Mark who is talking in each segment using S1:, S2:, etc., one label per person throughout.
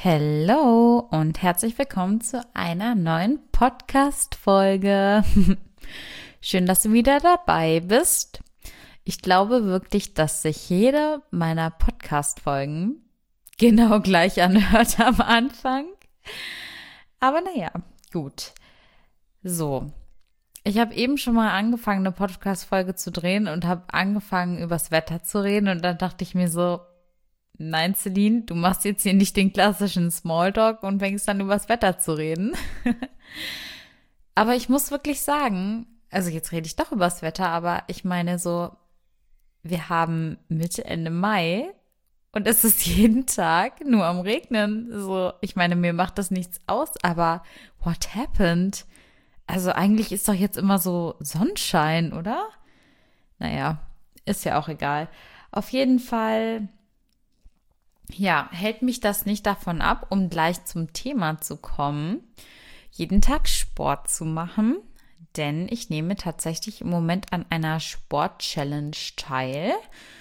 S1: Hello und herzlich willkommen zu einer neuen Podcast-Folge. Schön, dass du wieder dabei bist. Ich glaube wirklich, dass sich jede meiner Podcast-Folgen genau gleich anhört am Anfang. Aber naja, gut. So, ich habe eben schon mal angefangen, eine Podcast-Folge zu drehen und habe angefangen, übers Wetter zu reden. Und dann dachte ich mir so, nein, Celine, du machst jetzt hier nicht den klassischen Smalltalk und fängst dann übers Wetter zu reden. Aber ich muss wirklich sagen, also jetzt rede ich doch übers Wetter, aber ich meine so, wir haben Mitte, Ende Mai und es ist jeden Tag nur am Regnen. So, ich meine, mir macht das nichts aus, aber what happened? Also eigentlich ist doch jetzt immer so Sonnenschein, oder? Naja, ist ja auch egal. Auf jeden Fall, ja, hält mich das nicht davon ab, um gleich zum Thema zu kommen, jeden Tag Sport zu machen, denn ich nehme tatsächlich im Moment an einer Sport-Challenge teil.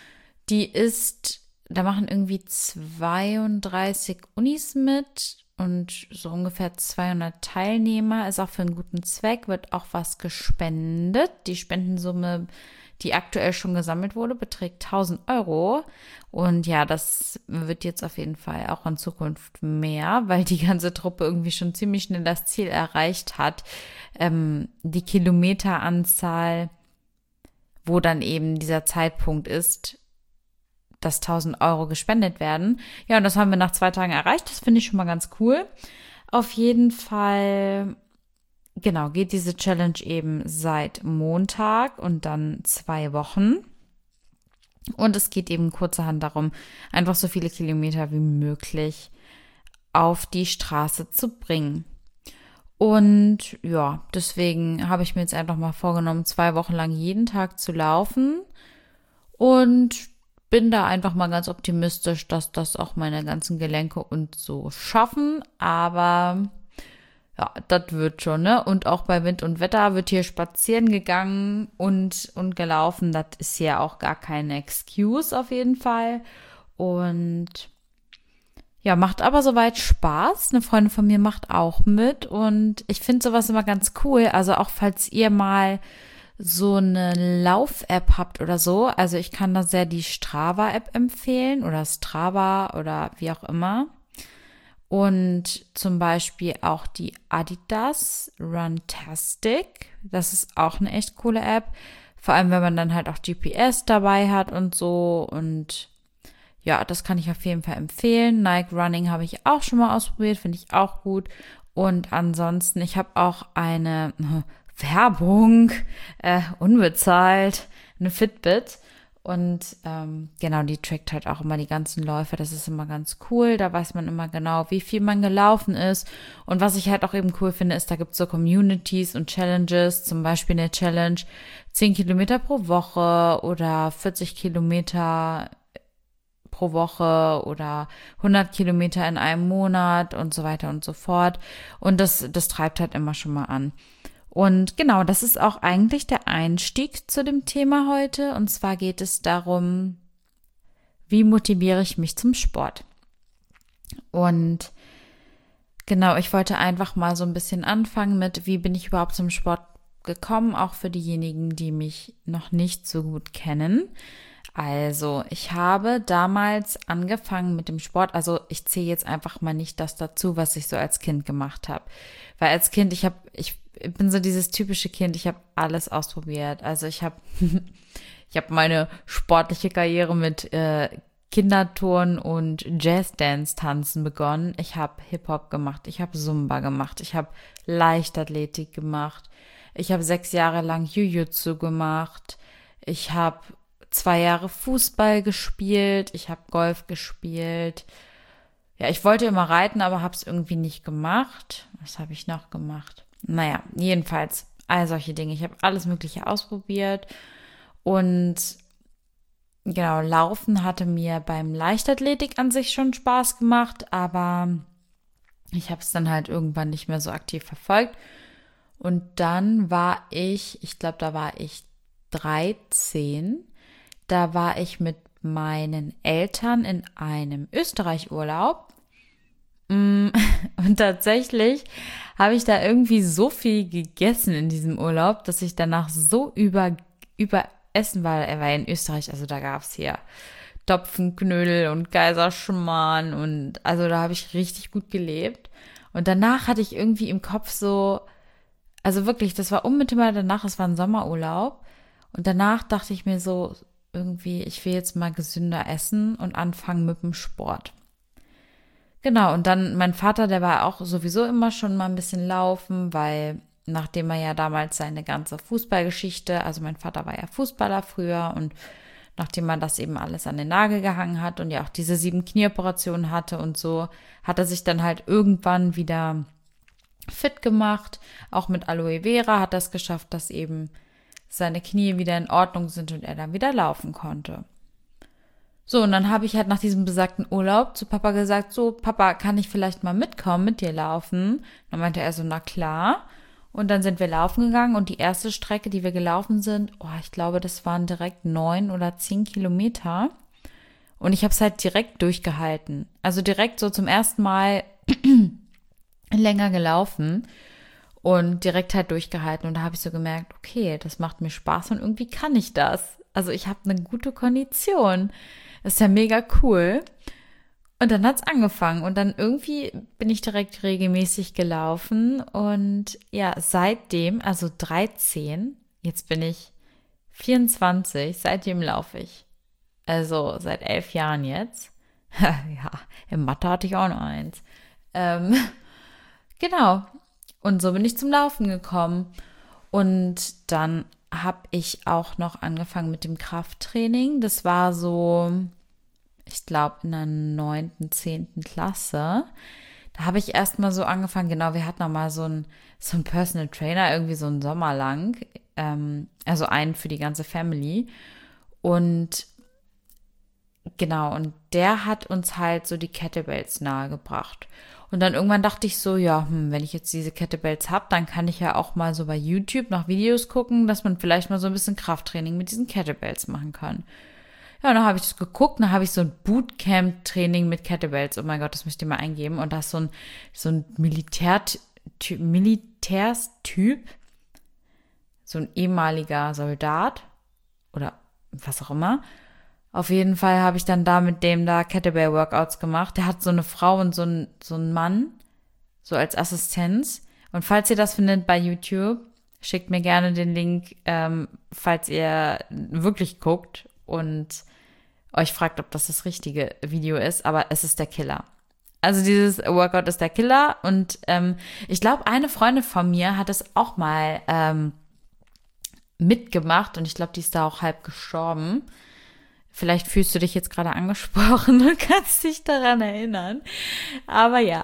S1: Da machen irgendwie 32 Unis mit und so ungefähr 200 Teilnehmer, ist auch für einen guten Zweck, wird auch was gespendet. Die Spendensumme, die aktuell schon gesammelt wurde, beträgt 1.000 €. Und ja, das wird jetzt auf jeden Fall auch in Zukunft mehr, weil die ganze Truppe irgendwie schon ziemlich schnell das Ziel erreicht hat. Die Kilometeranzahl, wo dann eben dieser Zeitpunkt ist, dass 1.000 € gespendet werden. Ja, und das haben wir nach 2 Tagen erreicht. Das finde ich schon mal ganz cool. Auf jeden Fall, genau, geht diese Challenge eben seit Montag und dann 2 Wochen. Und es geht eben kurzerhand darum, einfach so viele Kilometer wie möglich auf die Straße zu bringen. Und ja, deswegen habe ich mir jetzt einfach mal vorgenommen, 2 Wochen lang jeden Tag zu laufen. Und bin da einfach mal ganz optimistisch, dass das auch meine ganzen Gelenke und so schaffen. Aber ja, das wird schon, ne? Und auch bei Wind und Wetter wird hier spazieren gegangen und gelaufen. Das ist ja auch gar keine Excuse auf jeden Fall. Und ja, macht aber soweit Spaß. Eine Freundin von mir macht auch mit. Und ich finde sowas immer ganz cool. Also auch falls ihr mal so eine Lauf-App habt oder so. Also ich kann da sehr die Strava-App empfehlen oder Strava oder wie auch immer. Und zum Beispiel auch die Adidas Runtastic. Das ist auch eine echt coole App. Vor allem, wenn man dann halt auch GPS dabei hat und so. Und ja, das kann ich auf jeden Fall empfehlen. Nike Running habe ich auch schon mal ausprobiert, finde ich auch gut. Und ansonsten, ich habe auch eine Werbung, unbezahlt, eine Fitbit. Und genau, die trackt halt auch immer die ganzen Läufe. Das ist immer ganz cool. Da weiß man immer genau, wie viel man gelaufen ist. Und was ich halt auch eben cool finde, ist, da gibt es so Communities und Challenges. Zum Beispiel eine Challenge 10 Kilometer pro Woche oder 40 Kilometer pro Woche oder 100 Kilometer in einem Monat und so weiter und so fort. Und das treibt halt immer schon mal an. Und genau, das ist auch eigentlich der Einstieg zu dem Thema heute. Und zwar geht es darum, wie motiviere ich mich zum Sport? Und genau, ich wollte einfach mal so ein bisschen anfangen mit, wie bin ich überhaupt zum Sport gekommen, auch für diejenigen, die mich noch nicht so gut kennen. Also, ich habe damals angefangen mit dem Sport. Also, ich zähle jetzt einfach mal nicht das dazu, was ich so als Kind gemacht habe. Weil als Kind, ich bin so dieses typische Kind, ich habe alles ausprobiert. Also, ich habe meine sportliche Karriere mit Kinderturnen und Jazzdance-Tanzen begonnen. Ich habe Hip-Hop gemacht, ich habe Zumba gemacht, ich habe Leichtathletik gemacht. Ich habe 6 Jahre lang Jiu-Jitsu gemacht. Ich habe 2 Jahre Fußball gespielt, ich habe Golf gespielt. Ja, ich wollte immer reiten, aber habe es irgendwie nicht gemacht. Was habe ich noch gemacht? Naja, jedenfalls all solche Dinge. Ich habe alles Mögliche ausprobiert und genau, Laufen hatte mir beim Leichtathletik an sich schon Spaß gemacht, aber ich habe es dann halt irgendwann nicht mehr so aktiv verfolgt. Und dann war ich glaube, da war ich 13. Da war ich mit meinen Eltern in einem Österreich-Urlaub Und tatsächlich habe ich da irgendwie so viel gegessen in diesem Urlaub, dass ich danach so überessen war. Er war in Österreich, also da gab es hier Topfenknödel und Kaiserschmarrn und also da habe ich richtig gut gelebt. Und danach hatte ich irgendwie im Kopf so, also wirklich, das war unmittelbar danach, es war ein Sommerurlaub. Und danach dachte ich mir so irgendwie, ich will jetzt mal gesünder essen und anfangen mit dem Sport. Genau, und dann mein Vater, der war auch sowieso immer schon mal ein bisschen laufen, weil nachdem er ja damals seine ganze Fußballgeschichte, also mein Vater war ja Fußballer früher und nachdem man das eben alles an den Nagel gehangen hat und ja auch diese 7 Knieoperationen hatte und so, hat er sich dann halt irgendwann wieder fit gemacht. Auch mit Aloe Vera hat er es geschafft, dass eben seine Knie wieder in Ordnung sind und er dann wieder laufen konnte. So, und dann habe ich halt nach diesem besagten Urlaub zu Papa gesagt, so, Papa, kann ich vielleicht mal mitkommen, mit dir laufen? Dann meinte er so, na klar. Und dann sind wir laufen gegangen und die erste Strecke, die wir gelaufen sind, ich glaube, das waren direkt 9 oder 10 Kilometer. Und ich habe es halt direkt durchgehalten. Also direkt so zum ersten Mal länger gelaufen und direkt halt durchgehalten. Und da habe ich so gemerkt, okay, das macht mir Spaß und irgendwie kann ich das. Also ich habe eine gute Kondition. Das ist ja mega cool. Und dann hat's angefangen und dann irgendwie bin ich direkt regelmäßig gelaufen und ja, seitdem, also 13, jetzt bin ich 24, seitdem laufe ich. Also seit 11 Jahren jetzt. Ja, im Mathe hatte ich auch noch eins. Genau. Und so bin ich zum Laufen gekommen. Und dann habe ich auch noch angefangen mit dem Krafttraining. Das war so, ich glaube, in der 9., 10. Klasse. Da habe ich erst mal so angefangen, genau, wir hatten noch mal so einen Personal Trainer, irgendwie so einen Sommer lang. Also einen für die ganze Family. Und genau, und der hat uns halt so die Kettlebells nahegebracht. Und dann irgendwann dachte ich so, ja, wenn ich jetzt diese Kettlebells habe, dann kann ich ja auch mal so bei YouTube nach Videos gucken, dass man vielleicht mal so ein bisschen Krafttraining mit diesen Kettlebells machen kann. Ja, und dann habe ich das geguckt, dann habe ich so ein Bootcamp-Training mit Kettlebells. Oh mein Gott, das müsst ihr mal eingeben. Und da ist so ein Militärstyp, so ein ehemaliger Soldat oder was auch immer. Auf jeden Fall habe ich dann da mit dem da Kettlebell-Workouts gemacht. Der hat so eine Frau und so einen Mann, so als Assistenz. Und falls ihr das findet bei YouTube, schickt mir gerne den Link, falls ihr wirklich guckt und euch fragt, ob das richtige Video ist. Aber es ist der Killer. Also dieses Workout ist der Killer. Und ich glaube, eine Freundin von mir hat es auch mal mitgemacht. Und ich glaube, die ist da auch halb gestorben. Vielleicht fühlst du dich jetzt gerade angesprochen und kannst dich daran erinnern. Aber ja,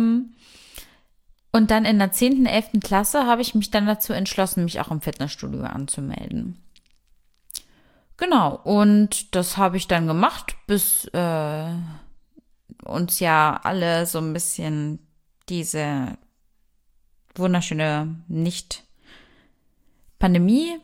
S1: und dann in der 10., 11. Klasse habe ich mich dann dazu entschlossen, mich auch im Fitnessstudio anzumelden. Genau, und das habe ich dann gemacht, bis uns ja alle so ein bisschen diese wunderschöne Nicht-Pandemie,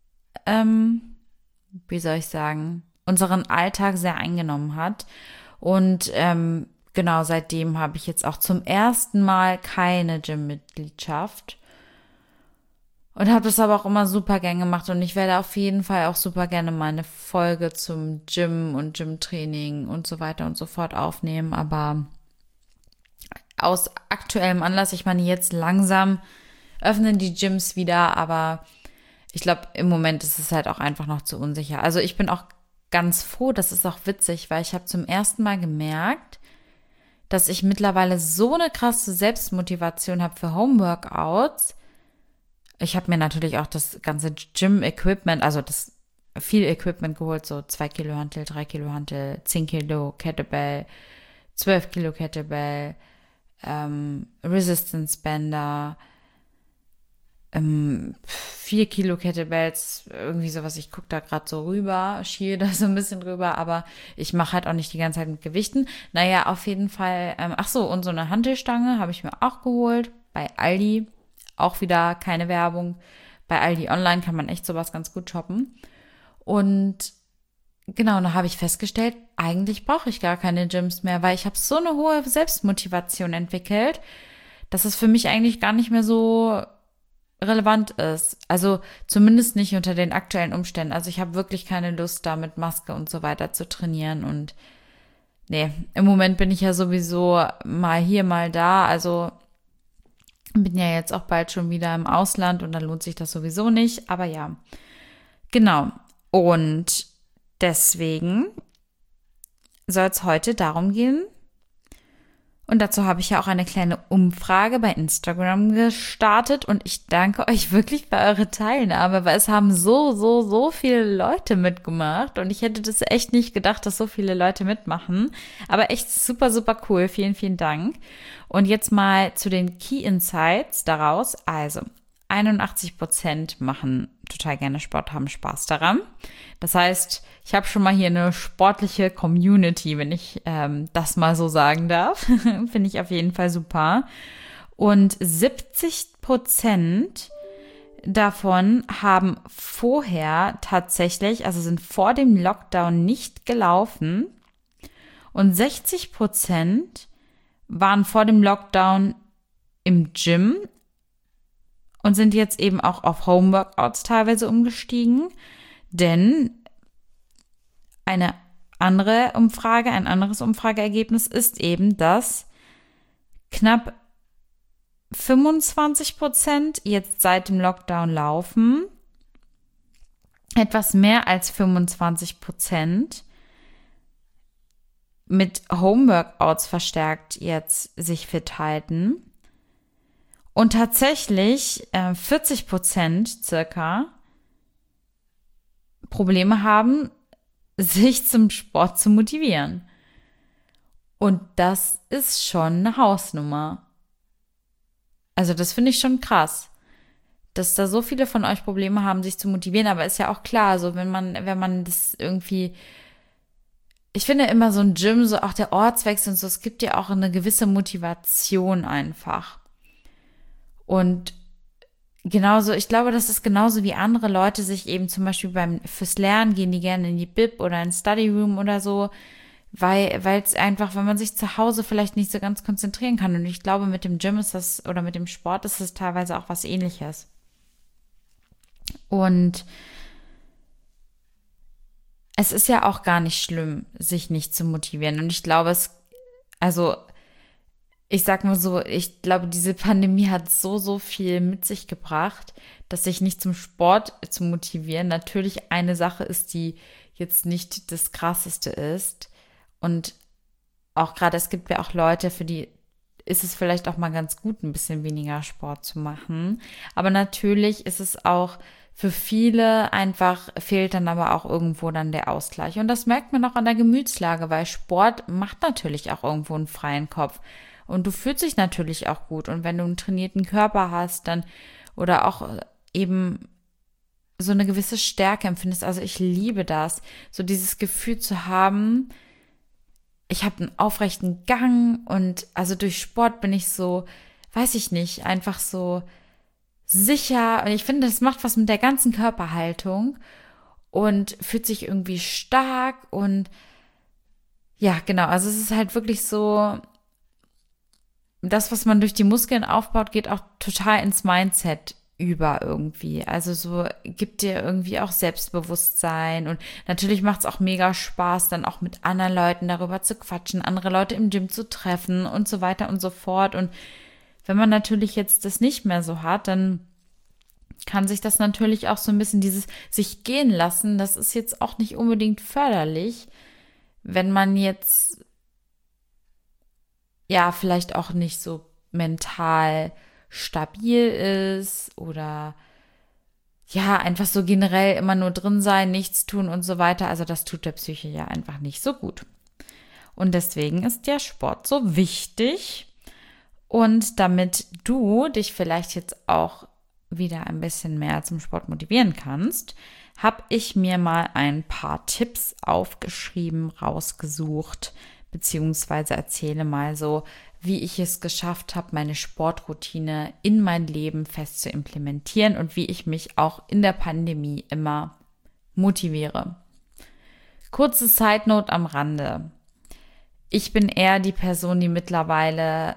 S1: wie soll ich sagen, unseren Alltag sehr eingenommen hat. Und genau, seitdem habe ich jetzt auch zum ersten Mal keine Gym-Mitgliedschaft. Und habe das aber auch immer super gern gemacht. Und ich werde auf jeden Fall auch super gerne mal eine Folge zum Gym und Gymtraining und so weiter und so fort aufnehmen. Aber aus aktuellem Anlass, ich meine, jetzt langsam öffnen die Gyms wieder, aber ich glaube, im Moment ist es halt auch einfach noch zu unsicher. Also ich bin auch ganz froh, das ist auch witzig, weil ich habe zum ersten Mal gemerkt, dass ich mittlerweile so eine krasse Selbstmotivation habe für Homeworkouts. Ich habe mir natürlich auch das ganze Gym-Equipment, also das viel Equipment geholt, so 2 Kilo Hantel, 3 Kilo Hantel, 10 Kilo Kettlebell, 12 Kilo Kettlebell, Resistance Bänder, 4 Kilo Kettlebells, irgendwie sowas. Ich gucke da gerade so rüber, schiele da so ein bisschen drüber, aber ich mache halt auch nicht die ganze Zeit mit Gewichten. Naja, auf jeden Fall, und so eine Hantelstange habe ich mir auch geholt bei Aldi. Auch wieder keine Werbung. Bei Aldi Online kann man echt sowas ganz gut shoppen. Und genau, und da habe ich festgestellt, eigentlich brauche ich gar keine Gyms mehr, weil ich habe so eine hohe Selbstmotivation entwickelt, dass es für mich eigentlich gar nicht mehr so relevant ist. Also zumindest nicht unter den aktuellen Umständen. Also ich habe wirklich keine Lust, da mit Maske und so weiter zu trainieren. Und nee, im Moment bin ich ja sowieso mal hier, mal da. Also bin ja jetzt auch bald schon wieder im Ausland und dann lohnt sich das sowieso nicht. Aber ja, genau. Und deswegen soll es heute darum gehen. Und dazu habe ich ja auch eine kleine Umfrage bei Instagram gestartet und ich danke euch wirklich für eure Teilnahme, weil es haben so viele Leute mitgemacht und ich hätte das echt nicht gedacht, dass so viele Leute mitmachen. Aber echt super cool. Vielen Dank. Und jetzt mal zu den Key Insights daraus. Also 81% machen total gerne Sport, haben Spaß daran. Das heißt, ich habe schon mal hier eine sportliche Community, wenn ich das mal so sagen darf. Finde ich auf jeden Fall super. Und 70% davon haben vorher tatsächlich, also sind vor dem Lockdown nicht gelaufen. Und 60% waren vor dem Lockdown im Gym und sind jetzt eben auch auf Homeworkouts teilweise umgestiegen. Denn eine andere Umfrage, ein anderes Umfrageergebnis ist eben, dass knapp 25% jetzt seit dem Lockdown laufen. Etwas mehr als 25% mit Homeworkouts verstärkt jetzt sich fit halten. Und tatsächlich 40% circa Probleme haben, sich zum Sport zu motivieren. Und das ist schon eine Hausnummer. Also das finde ich schon krass, dass da so viele von euch Probleme haben, sich zu motivieren. Aber ist ja auch klar, so wenn man das irgendwie, ich finde immer so ein Gym, so auch der Ortswechsel und so, es gibt ja auch eine gewisse Motivation einfach. Und genauso, ich glaube, das ist genauso wie andere Leute sich eben zum Beispiel fürs Lernen gehen die gerne in die Bib oder in Study Room oder so, weil es einfach, wenn man sich zu Hause vielleicht nicht so ganz konzentrieren kann. Und ich glaube, mit dem Gym ist das oder mit dem Sport ist es teilweise auch was Ähnliches. Und es ist ja auch gar nicht schlimm, sich nicht zu motivieren. Und ich glaube, also ich sag mal so, ich glaube, diese Pandemie hat so viel mit sich gebracht, dass sich nicht zum Sport zu motivieren natürlich eine Sache ist, die jetzt nicht das Krasseste ist. Und auch gerade, es gibt ja auch Leute, für die ist es vielleicht auch mal ganz gut, ein bisschen weniger Sport zu machen. Aber natürlich ist es auch für viele einfach, fehlt dann aber auch irgendwo dann der Ausgleich. Und das merkt man auch an der Gemütslage, weil Sport macht natürlich auch irgendwo einen freien Kopf. Und du fühlst dich natürlich auch gut. Und wenn du einen trainierten Körper hast, dann oder auch eben so eine gewisse Stärke empfindest. Also ich liebe das, so dieses Gefühl zu haben, ich habe einen aufrechten Gang und also durch Sport bin ich so, weiß ich nicht, einfach so sicher. Und ich finde, das macht was mit der ganzen Körperhaltung und fühlt sich irgendwie stark und ja, genau. Also es ist halt wirklich so, das, was man durch die Muskeln aufbaut, geht auch total ins Mindset über irgendwie. Also so gibt dir irgendwie auch Selbstbewusstsein und natürlich macht es auch mega Spaß, dann auch mit anderen Leuten darüber zu quatschen, andere Leute im Gym zu treffen und so weiter und so fort. Und wenn man natürlich jetzt das nicht mehr so hat, dann kann sich das natürlich auch so ein bisschen dieses sich gehen lassen, das ist jetzt auch nicht unbedingt förderlich, wenn man jetzt ja vielleicht auch nicht so mental stabil ist oder ja, einfach so generell immer nur drin sein, nichts tun und so weiter. Also das tut der Psyche ja einfach nicht so gut. Und deswegen ist der Sport so wichtig. Und damit du dich vielleicht jetzt auch wieder ein bisschen mehr zum Sport motivieren kannst, habe ich mir mal ein paar Tipps aufgeschrieben, rausgesucht, beziehungsweise erzähle mal so, wie ich es geschafft habe, meine Sportroutine in mein Leben fest zu implementieren und wie ich mich auch in der Pandemie immer motiviere. Kurze Side-Note am Rande. Ich bin eher die Person, die mittlerweile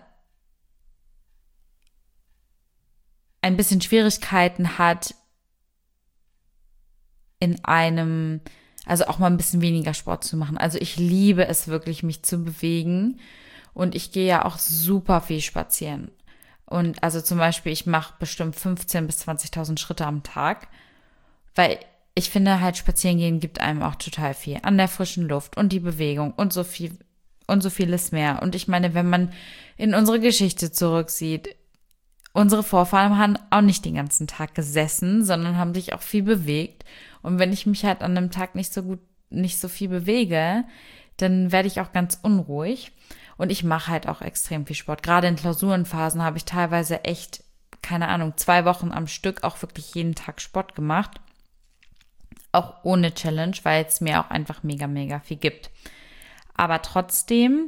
S1: ein bisschen Schwierigkeiten hat, also auch mal ein bisschen weniger Sport zu machen. Also ich liebe es wirklich, mich zu bewegen. Und ich gehe ja auch super viel spazieren. Und also zum Beispiel, ich mache bestimmt 15.000 bis 20.000 Schritte am Tag. Weil ich finde halt, spazieren gehen gibt einem auch total viel. An der frischen Luft und die Bewegung und so viel und so vieles mehr. Und ich meine, wenn man in unsere Geschichte zurücksieht, unsere Vorfahren haben auch nicht den ganzen Tag gesessen, sondern haben sich auch viel bewegt. Und wenn ich mich halt an einem Tag nicht so viel bewege, dann werde ich auch ganz unruhig. Und ich mache halt auch extrem viel Sport. Gerade in Klausurenphasen habe ich teilweise echt, keine Ahnung, 2 Wochen am Stück auch wirklich jeden Tag Sport gemacht. Auch ohne Challenge, weil es mir auch einfach mega, mega viel gibt. Aber trotzdem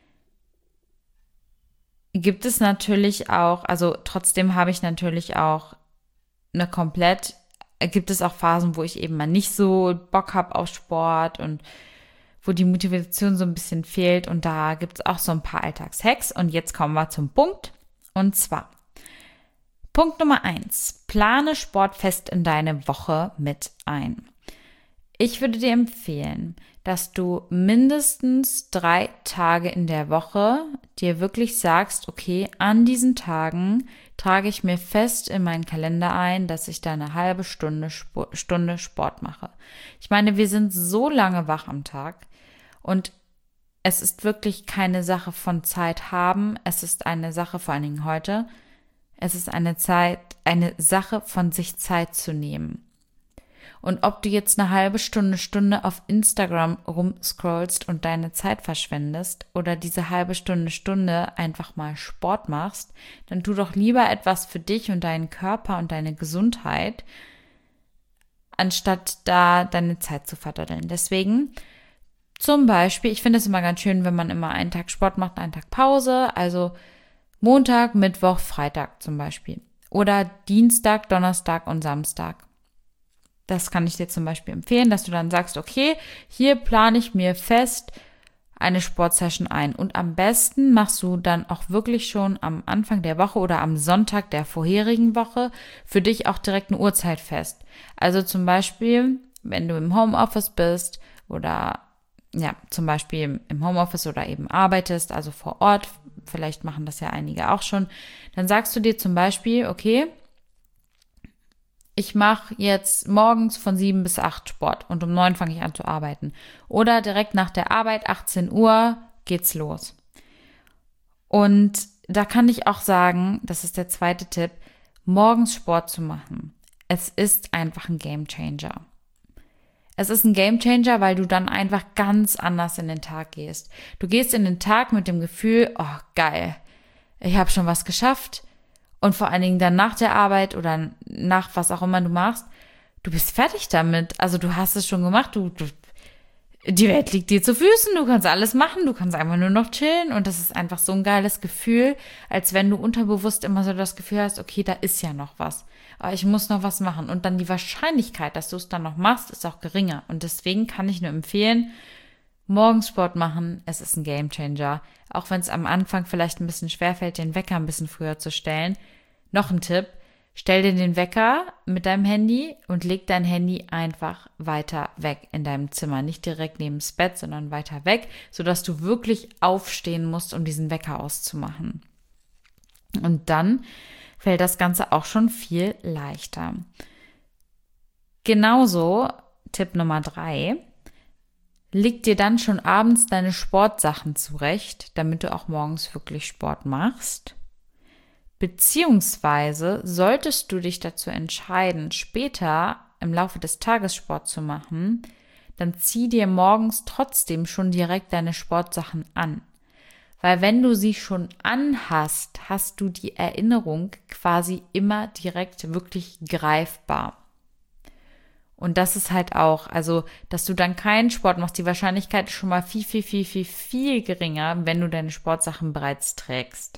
S1: gibt es natürlich auch, also trotzdem habe ich natürlich auch gibt es auch Phasen, wo ich eben mal nicht so Bock habe auf Sport und wo die Motivation so ein bisschen fehlt. Und da gibt es auch so ein paar Alltagshacks. Und jetzt kommen wir zum Punkt. Und zwar, Punkt Nummer 1. Plane Sport fest in deine Woche mit ein. Ich würde dir empfehlen, dass du mindestens 3 Tage in der Woche dir wirklich sagst, okay, an diesen Tagen trage ich mir fest in meinen Kalender ein, dass ich da eine halbe Stunde Sport mache. Ich meine, wir sind so lange wach am Tag und es ist wirklich keine Sache von Zeit haben, es ist eine Sache, vor allen Dingen heute, es ist eine Sache von sich Zeit zu nehmen. Und ob du jetzt eine halbe Stunde auf Instagram rumscrollst und deine Zeit verschwendest oder diese halbe Stunde einfach mal Sport machst, dann tu doch lieber etwas für dich und deinen Körper und deine Gesundheit, anstatt da deine Zeit zu verdaddeln. Deswegen zum Beispiel, ich finde es immer ganz schön, wenn man immer einen Tag Sport macht, einen Tag Pause, also Montag, Mittwoch, Freitag zum Beispiel. Oder Dienstag, Donnerstag und Samstag. Das kann ich dir zum Beispiel empfehlen, dass du dann sagst, okay, hier plane ich mir fest eine Sportsession ein. Und am besten machst du dann auch wirklich schon am Anfang der Woche oder am Sonntag der vorherigen Woche für dich auch direkt eine Uhrzeit fest. Also zum Beispiel, wenn du im Homeoffice bist oder ja, zum Beispiel im Homeoffice oder eben arbeitest, also vor Ort, vielleicht machen das ja einige auch schon, dann sagst du dir zum Beispiel, okay, ich mache jetzt morgens von 7 bis 8 Sport und um 9 fange ich an zu arbeiten. Oder direkt nach der Arbeit, 18 Uhr, geht's los. Und da kann ich auch sagen, das ist der zweite Tipp, morgens Sport zu machen. Es ist einfach ein Gamechanger. Es ist ein Gamechanger, weil du dann einfach ganz anders in den Tag gehst. Du gehst in den Tag mit dem Gefühl, oh geil, ich habe schon was geschafft. Und vor allen Dingen dann nach der Arbeit oder nach was auch immer du machst, du bist fertig damit. Also du hast es schon gemacht, die Welt liegt dir zu Füßen, du kannst alles machen, du kannst einfach nur noch chillen. Und das ist einfach so ein geiles Gefühl, als wenn du unterbewusst immer so das Gefühl hast, okay, da ist ja noch was. Aber ich muss noch was machen. Und dann die Wahrscheinlichkeit, dass du es dann noch machst, ist auch geringer. Und deswegen kann ich nur empfehlen, morgens Sport machen, es ist ein Gamechanger. Auch wenn es am Anfang vielleicht ein bisschen schwerfällt, den Wecker ein bisschen früher zu stellen. Noch ein Tipp, stell dir den Wecker mit deinem Handy und leg dein Handy einfach weiter weg in deinem Zimmer. Nicht direkt neben das Bett, sondern weiter weg, sodass du wirklich aufstehen musst, um diesen Wecker auszumachen. Und dann fällt das Ganze auch schon viel leichter. Genauso, Tipp Nummer 3, leg dir dann schon abends deine Sportsachen zurecht, damit du auch morgens wirklich Sport machst. Beziehungsweise solltest du dich dazu entscheiden, später im Laufe des Tages Sport zu machen, dann zieh dir morgens trotzdem schon direkt deine Sportsachen an. Weil wenn du sie schon anhast, hast du die Erinnerung quasi immer direkt wirklich greifbar. Und das ist halt auch, also, dass du dann keinen Sport machst, die Wahrscheinlichkeit ist schon mal viel, viel, viel, viel, viel geringer, wenn du deine Sportsachen bereits trägst.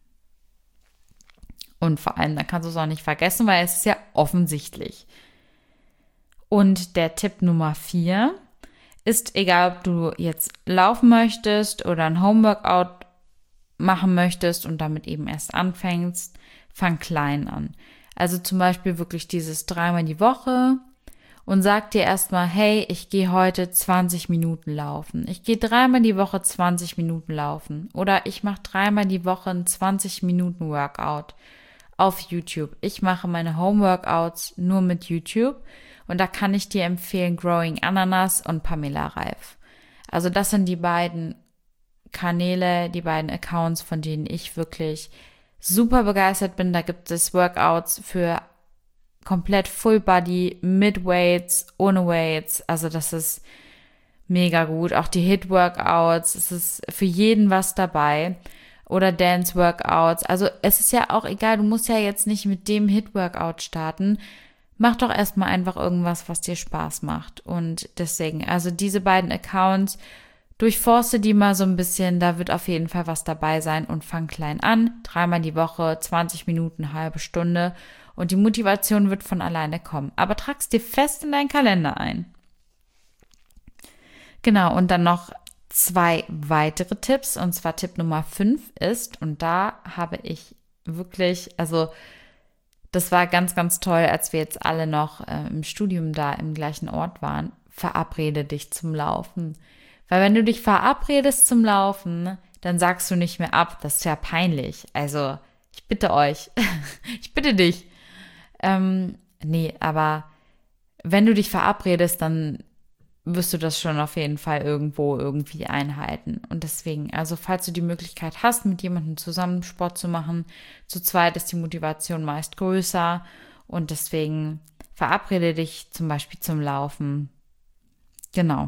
S1: Und vor allem, dann kannst du es auch nicht vergessen, weil es ist ja offensichtlich. Und der Tipp Nummer 4, ist egal, ob du jetzt laufen möchtest oder ein Homeworkout machen möchtest und damit eben erst anfängst, fang klein an. Also zum Beispiel wirklich dieses 3-mal die Woche und sag dir erstmal, hey, ich gehe heute 20 Minuten laufen. Ich gehe 3-mal die Woche 20 Minuten laufen. Oder ich mache 3-mal die Woche ein 20 Minuten Workout auf YouTube. Ich mache meine Home-Workouts nur mit YouTube. Und da kann ich dir empfehlen Growing Ananas und Pamela Reif. Also das sind die beiden Kanäle, die beiden Accounts, von denen ich wirklich super begeistert bin. Da gibt es Workouts für komplett Full Body, mit Weights, ohne Weights. Also das ist mega gut. Auch die Hit-Workouts, es ist für jeden was dabei. Oder Dance-Workouts. Also es ist ja auch egal, du musst ja jetzt nicht mit dem Hit-Workout starten. Mach doch erstmal einfach irgendwas, was dir Spaß macht. Und deswegen, also diese beiden Accounts, durchforste die mal so ein bisschen, da wird auf jeden Fall was dabei sein und fang klein an. 3-mal die Woche, 20 Minuten, halbe Stunde und die Motivation wird von alleine kommen. Aber trag's dir fest in deinen Kalender ein. Genau, und dann noch 2 weitere Tipps und zwar Tipp Nummer 5 ist, und da habe ich wirklich, also das war ganz, ganz toll, als wir jetzt alle noch im Studium da im gleichen Ort waren, verabrede dich zum Laufen. Weil wenn du dich verabredest zum Laufen, dann sagst du nicht mehr ab. Das ist ja peinlich. Also, ich bitte euch. Ich bitte dich. Nee, aber wenn du dich verabredest, dann wirst du das schon auf jeden Fall irgendwo irgendwie einhalten. Und deswegen, also falls du die Möglichkeit hast, mit jemandem zusammen Sport zu machen, zu zweit ist die Motivation meist größer. Und deswegen verabrede dich zum Beispiel zum Laufen. Genau.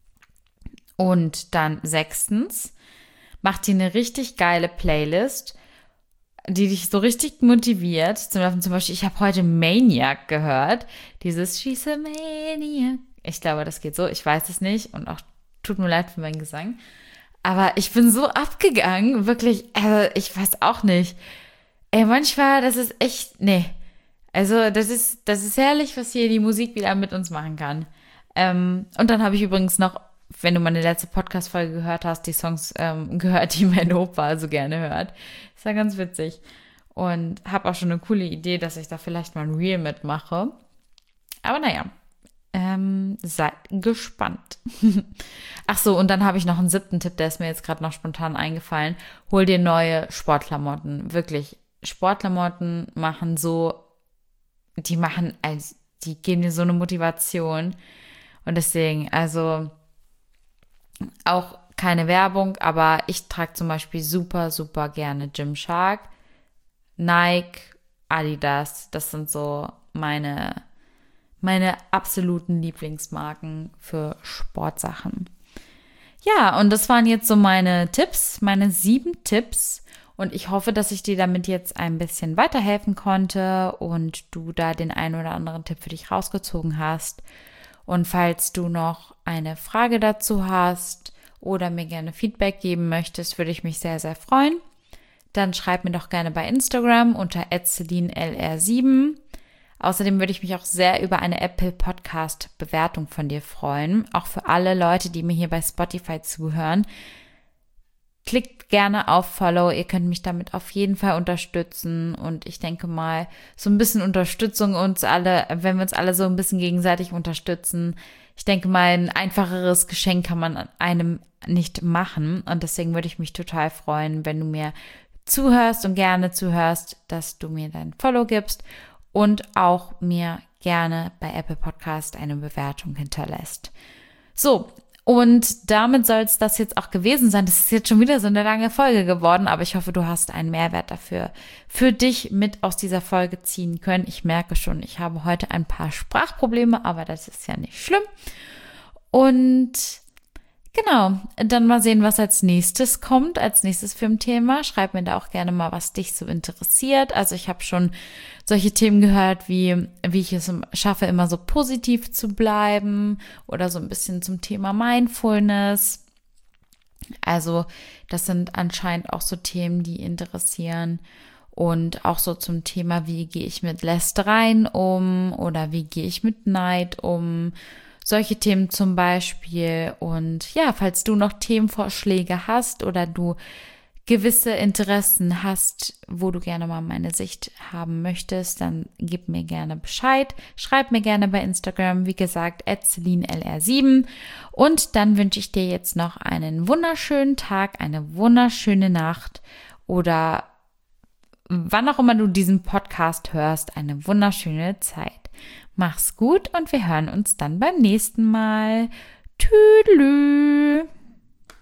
S1: Und dann 6. Mach dir eine richtig geile Playlist, die dich so richtig motiviert. Zum Beispiel, ich habe heute Maniac gehört. Dieses She's a Maniac. Ich glaube, das geht so. Ich weiß es nicht. Und auch tut mir leid für meinen Gesang. Aber ich bin so abgegangen. Wirklich, also ich weiß auch nicht. Ey, manchmal, das ist echt, nee. Also das ist herrlich, was hier die Musik wieder mit uns machen kann. Und dann habe ich übrigens noch, wenn du meine letzte Podcast-Folge gehört hast, die Songs gehört, die mein Opa so gerne hört. Ist ja ganz witzig. Und habe auch schon eine coole Idee, dass ich da vielleicht mal ein Reel mitmache. Aber naja, seid gespannt. Ach so, und dann habe ich noch einen 7. Tipp, der ist mir jetzt gerade noch spontan eingefallen. Hol dir neue Sportklamotten. Wirklich, Sportklamotten machen so, die geben dir so eine Motivation. Und deswegen, also auch keine Werbung, aber ich trage zum Beispiel super, super gerne Gymshark, Nike, Adidas. Das sind so meine absoluten Lieblingsmarken für Sportsachen. Ja, und das waren jetzt so meine Tipps, meine 7 Tipps. Und ich hoffe, dass ich dir damit jetzt ein bisschen weiterhelfen konnte und du da den einen oder anderen Tipp für dich rausgezogen hast. Und falls du noch eine Frage dazu hast oder mir gerne Feedback geben möchtest, würde ich mich sehr, sehr freuen. Dann schreib mir doch gerne bei Instagram unter @celinelr7. Außerdem würde ich mich auch sehr über eine Apple Podcast Bewertung von dir freuen. Auch für alle Leute, die mir hier bei Spotify zuhören. Klickt gerne auf Follow. Ihr könnt mich damit auf jeden Fall unterstützen. Und ich denke mal, so ein bisschen Unterstützung uns alle, wenn wir uns alle so ein bisschen gegenseitig unterstützen. Ich denke mal, ein einfacheres Geschenk kann man einem nicht machen. Und deswegen würde ich mich total freuen, wenn du mir zuhörst und gerne zuhörst, dass du mir dein Follow gibst und auch mir gerne bei Apple Podcast eine Bewertung hinterlässt. So, und damit soll es das jetzt auch gewesen sein. Das ist jetzt schon wieder so eine lange Folge geworden, aber ich hoffe, du hast einen Mehrwert dafür für dich mit aus dieser Folge ziehen können. Ich merke schon, ich habe heute ein paar Sprachprobleme, aber das ist ja nicht schlimm. Und genau, dann mal sehen, was als nächstes kommt, als nächstes Filmthema. Schreib mir da auch gerne mal, was dich so interessiert. Also ich habe schon solche Themen gehört, wie ich es schaffe, immer so positiv zu bleiben oder so ein bisschen zum Thema Mindfulness. Also das sind anscheinend auch so Themen, die interessieren. Und auch so zum Thema, wie gehe ich mit Lästereien um oder wie gehe ich mit Neid um. Solche Themen zum Beispiel. Und ja, falls du noch Themenvorschläge hast oder du gewisse Interessen hast, wo du gerne mal meine Sicht haben möchtest, dann gib mir gerne Bescheid. Schreib mir gerne bei Instagram, wie gesagt, @celinelr7. Und dann wünsche ich dir jetzt noch einen wunderschönen Tag, eine wunderschöne Nacht oder wann auch immer du diesen Podcast hörst, eine wunderschöne Zeit. Mach's gut und wir hören uns dann beim nächsten Mal. Tschüss.